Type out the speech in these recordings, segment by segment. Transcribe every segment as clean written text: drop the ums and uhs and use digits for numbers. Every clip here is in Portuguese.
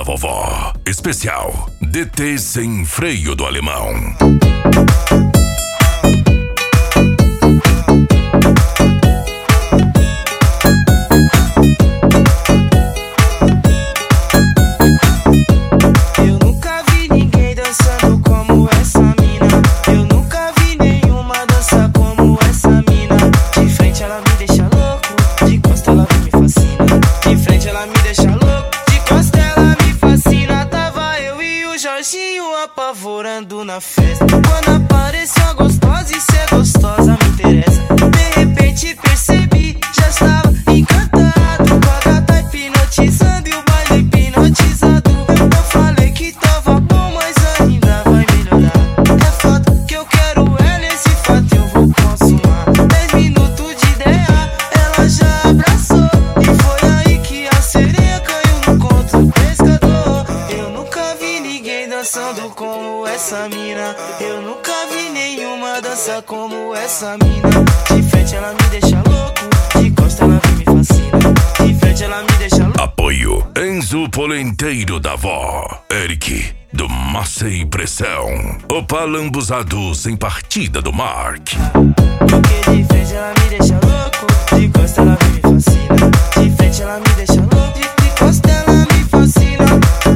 vovó. Especial DT Sem Freio do Alemão. Apavorando na festa. Quando apareceu a gostosa e ser gostosa me interessa. De repente percebi, já estava encantado com a gata hipnotizando e o baile hipnotizado. Eu falei que tava bom, mas ainda vai melhorar. É fato que eu quero ela, esse fato eu vou consumar. 10 minutos de ideia, ela já abraçou. E foi aí que a sereia caiu no conto do pescador. Eu nunca vi ninguém dançando como essa mina. Eu nunca vi nenhuma dança como essa mina. De frente ela me deixa louco, de costa ela vem me fascina. De frente ela me deixa louco. Apoio Enzo Polenteiro da Vó, Eric do Massa e Pressão, o palambuzado sem partida do Mark. Porque de frente ela me deixa louco, de costa ela vem me fascina. De frente ela me deixa louco, de costa ela me fascina.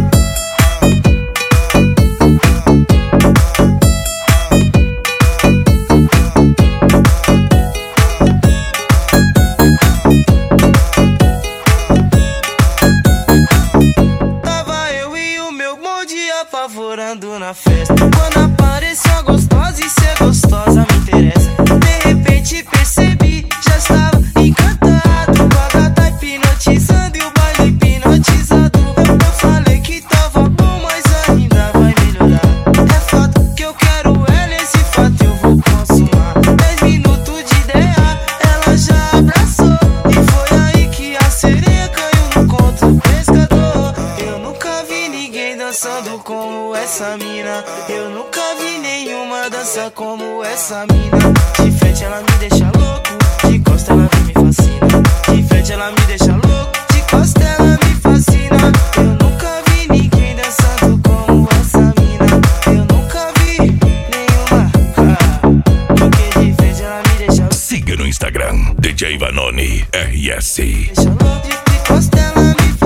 Apavorando na festa. Quando apareceu a gostosa e ser gostosa me interessa. De repente percebi, já estava encantado com a gata hipnotizando e o baile hipnotizado. Eu falei que tava bom, mas ainda vai melhorar. É fato que eu quero ela, esse fato eu vou consumar. 10 minutos de ideia, ela já abraçou. E foi aí que a sereia caiu no conto do pescador. Eu nunca vi ninguém dançando como essa mina. Eu nunca vi nenhuma dança como essa mina. De frente ela me deixa louco, de costa ela vem me fascina. De frente ela me deixa louco, de costa ela me fascina. Eu nunca vi ninguém dançando como essa mina. Eu nunca vi nenhuma. Porque de frente ela me deixa louco. Siga no Instagram DJ Vanoni RS. Deixa louco, de costa ela me fascina.